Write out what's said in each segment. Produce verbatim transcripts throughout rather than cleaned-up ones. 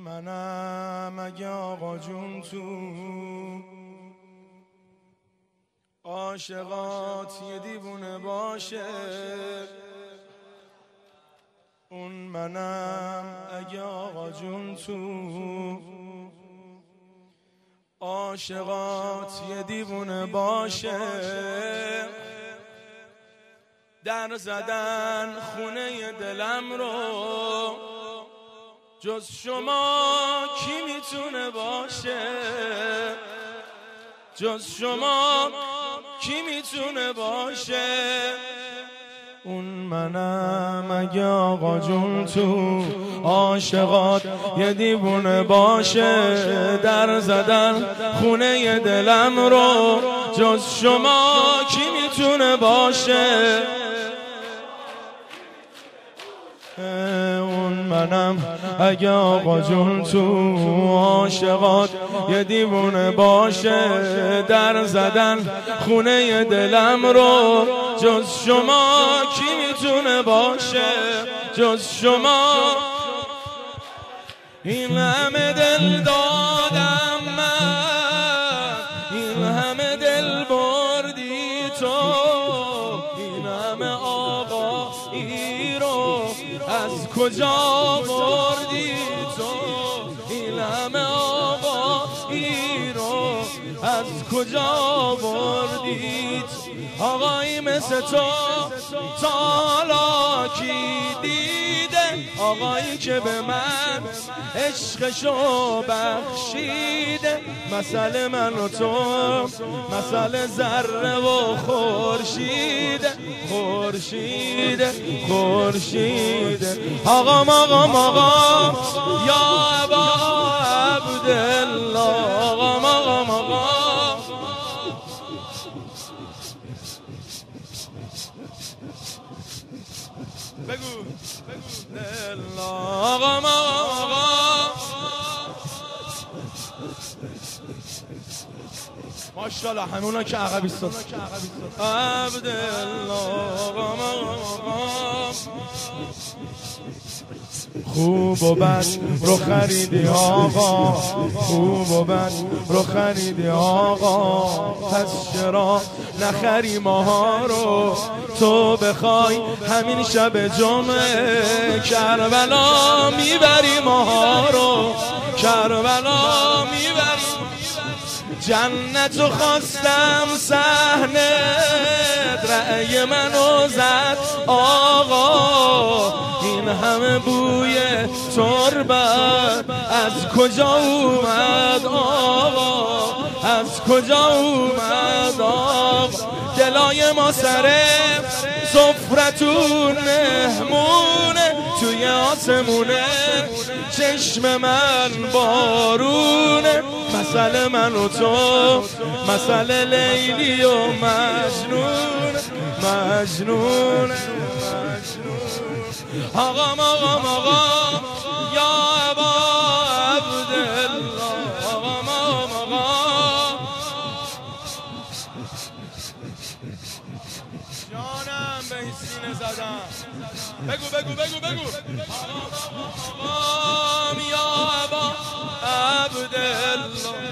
منم اگه آقا جون تو عاشقات یه دیوونه باشه، اون منم اگه آقا جون تو عاشقات یه دیوونه باشه، در زدن خونه دلم رو جز شما کی میتونه باشه، جز شما کی میتونه باشه، اون منم اگه آقا جون تو عاشقات یه دیوونه باشه، در زدن خونه دلم رو جز شما کی میتونه باشه، اون منم اگه آقا جون تو عاشقات یه دیوونه باشه، در زدن خونه دلم رو جز شما کی میتونه باشه، جز شما. این همه دل دادم من، این همه دل بردی تو، این همه آقایی رو از کجا بردی تو، این همه آقایی رو از کجا بردی تو، آقایی مثل تو تا حالا کی دیده، آقایی که به من عشقشو بخشیده، مثل من و تو مثل ذره و خورشیده، خورشیده خورشیده. آقام آقام آقام یا ابا عبدالله، آقام آقام آقام بگو بگو آقام آقام ماشاءالله همونا که عقب ایستاد عبدالله آقام آقام. خوب و بد رو خریدی آقا، خوب و بد رو خریدی آقا، پس چرا نخری ماها رو، تو بخوای همین شب جمعه کربلا میبری ماها رو، کربلا میبری. جنتو خواستم صحنه رأی منو زد آقا، این همه بوی تربت از کجا اومد آقا، از کجا اومد آقا. دلای ما سر سفرتون مهمونه، توی آسمونه چشم من بارونه، مثل من و تو مثل لیلی و مجنون مجنون. آقام آقام آقام یا ابا عبدالله، آقام آقام آقام جانم به این سینه زدم. بگو بگو بگو بگو آقام یا ابا عبدالله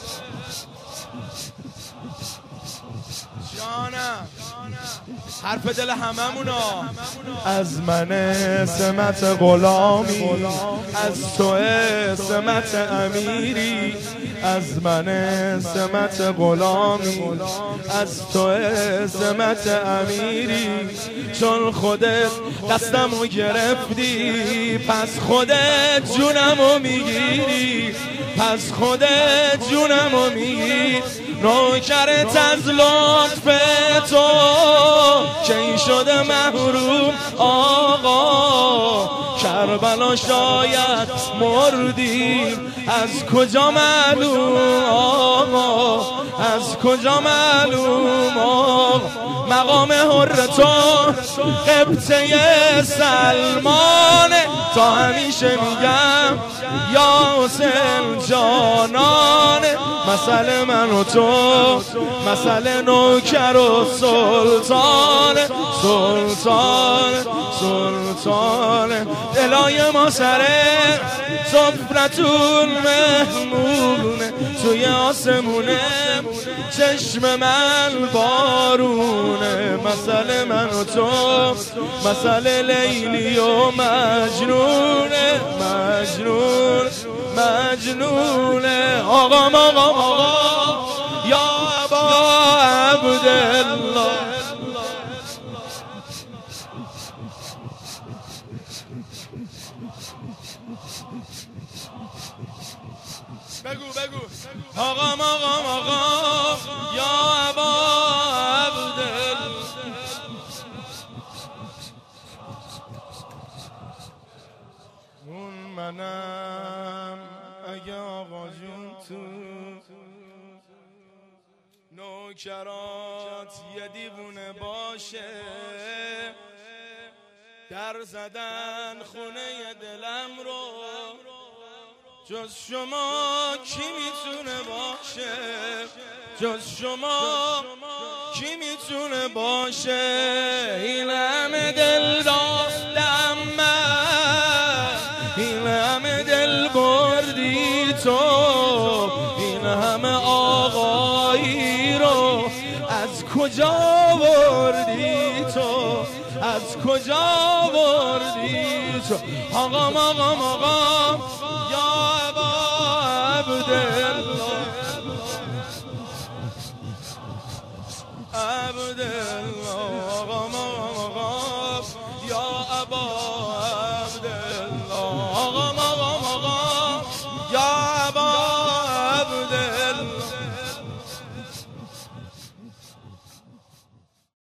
جانم. حرف دل هممونا از من سمت غلامی، از تو سمت امیری، از من سمت غلامی، از تو سمت امیری، چون خودت دستمو گرفتی پس خودت جونمو میگیری، پس خودت جونمو میگیری. نوکرت از لطف تو که این شده محروم آقا، کربلا شاید مردیم از کجا معلوم آقا، از کجا معلوم آقا. مقام حر تو قبطه سلمانه، تا همیشه میگم یا حسین جانانه، مسئله من و تو، مسئله نوکر و سلطان، سلطان سلطان دلای ما سره سفرتون مهمونه، توی آسمونه چشم من بارونه. مسئله من و تو، مسئله لیلی و مجنونه، مجنون مجنونه. آقا آقا آقا یا ابا عبدالله. بگو بگو آقا آقا آقا یا ابا عبدالله. اون منم اگه آقا جون تو نوکرات یه دیوونه باشه، در زدن خونه دلم رو جز شما کی میتونه باشه، جز شما کی میتونه باشه. این همه دل دادم من، این همه دل بردی تو، این همه آقایی رو از کجا بردی تو، از کجا بردی تو. آقا آقا آقا یا ابا عبدالله، عبدالله. آقا آقا یا ابا